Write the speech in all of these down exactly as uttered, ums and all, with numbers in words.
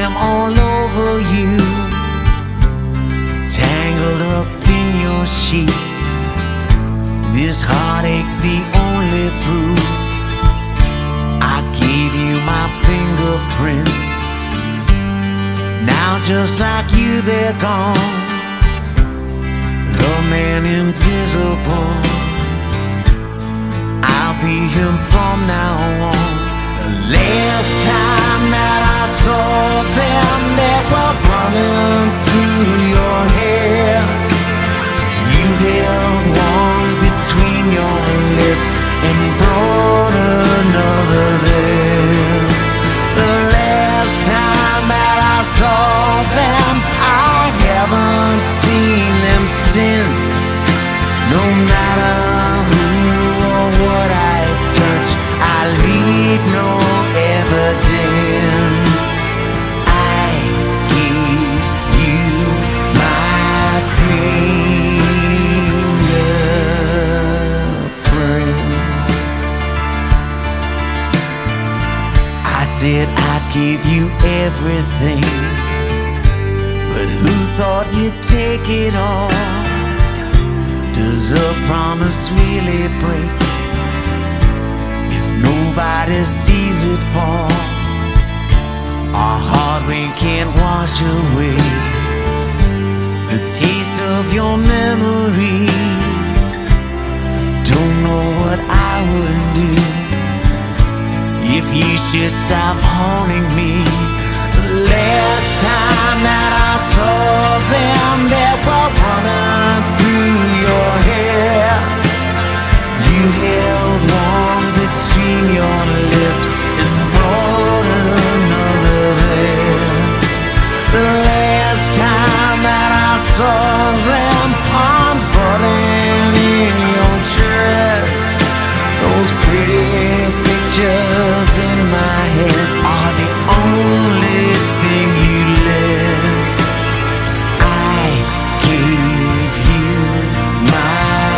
them all over you, tangled up in your sheets. This heartache's the only proof. I gave you my fingerprints. Now just like you, they're gone. The man invisible, I'll be him from now on. The last time that I saw them, they were running through your hair. You held one between your lips and brought another there. The last time that I saw them, I haven't seen them since. No matter who or what I touch, I leave no evidence. I give you my fingerprints. I said I'd give you everything, but who thought you'd take it all? Does a promise really break if nobody sees it fall? Our hard rain can't wash away the taste of your memory. Don't know what I would do if you should stop haunting me. The last time that I saw them, they were running through your hair. You held one between your lips and brought another there. The last time that I saw them, I'm burning in your dress. Those pretty pictures in my head are the only thing you left. I give you my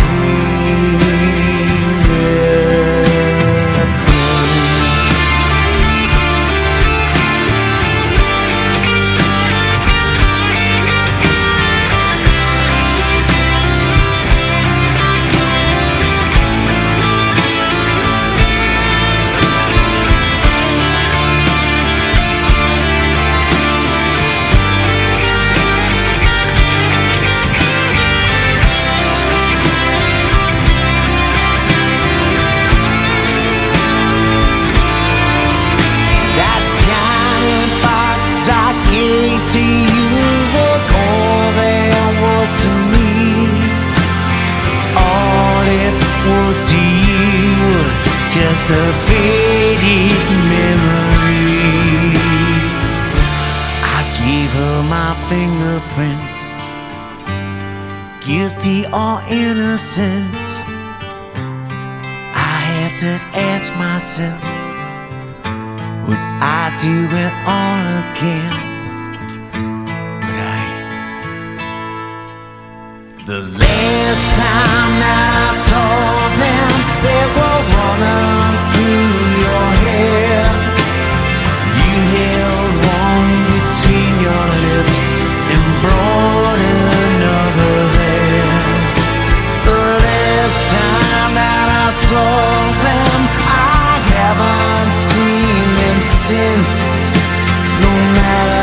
to you was all there was to me. All it was to you was just a faded memory. I gave her my fingerprints, guilty or innocent. I have to ask myself, would I do it all again? The last time that I saw them, they were running through your hair. You held one between your lips and brought another there. The last time that I saw them, I haven't seen them since. No matter